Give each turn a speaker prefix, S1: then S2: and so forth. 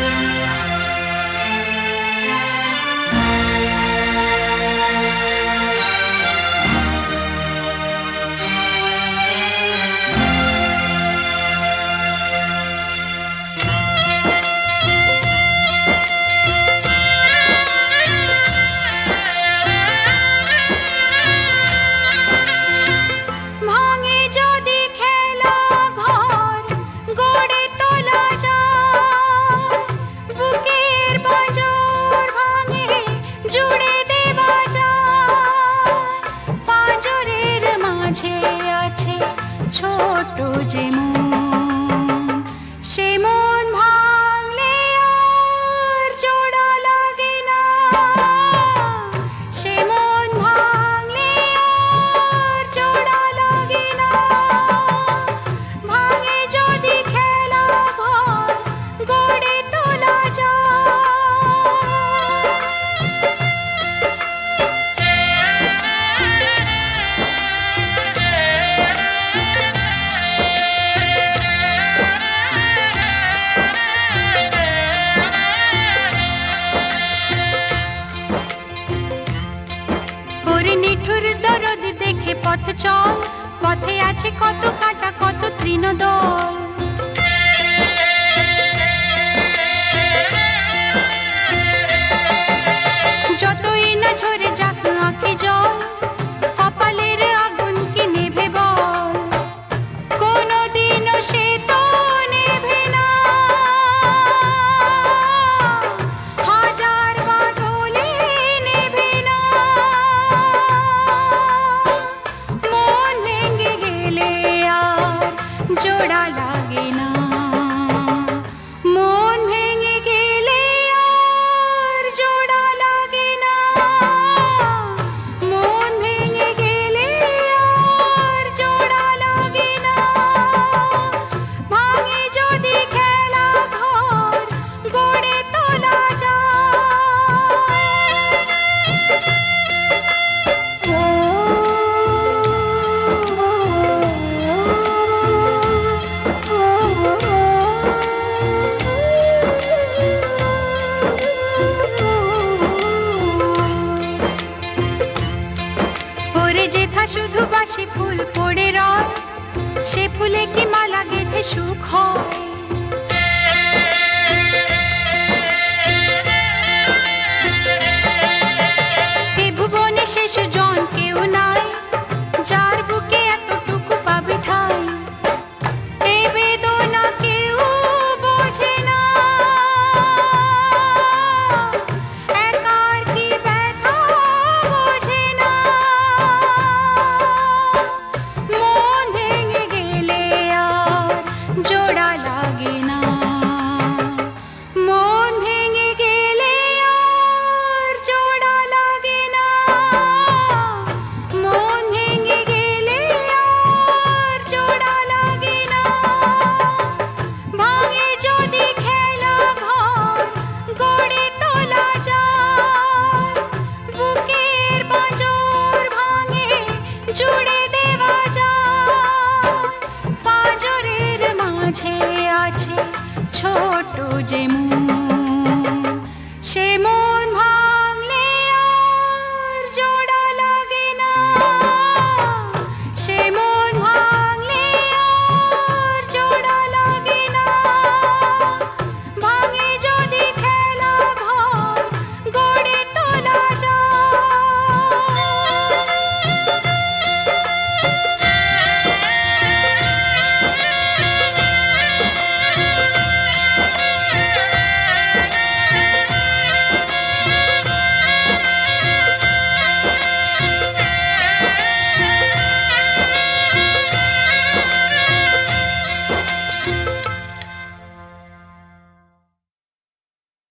S1: পথ চল, পথে আছে কত কাঁটা কত তৃণদল। যতই না ঝরে যাক আঁখি জল, কপালের আগুন কি নেভে বল? কোনদিনও সে তো নেভে না, হাজার বাদলে নেভে না। মন ভেঙে গেলে আর জোড়া লাগে না, মন ভেঙে গেলে আর জোড়া লাগে না, মন ভেঙে গেলে আর জোড়া লাগে না। ভাঙে যদি খেলা ঘর গড়ে তোলা ওরে যেথা শুধু বাসি ফুল পড়ে রয়, সে ফুলে কি মালা গেঁথে সুখ হয়? এ ভুবনে শেষ জন কেউ নাই, যার বুকে এতটুকু পাবে ঠাই। এ বেদনা কেউ বোঝে না, একার কি ব্যথা বোঝে না। মন ভেঙে গেলে আর জোড়া লাগে না, মন ভেঙে গেলে আর জোড়া লাগে না, মন ভেঙে গেলে আর জোড়া লাগে না। ভাঙে যদি খেলা ঘর গড়ে তোলা যায়, বুকের পাঁজর ভাঙে জুড়ে দেওয়া যায়। পাঁজরের মাঝে আছে ছোট যে